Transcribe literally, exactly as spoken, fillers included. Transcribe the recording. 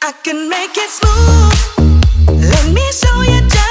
I can make it smooth. Let me show you just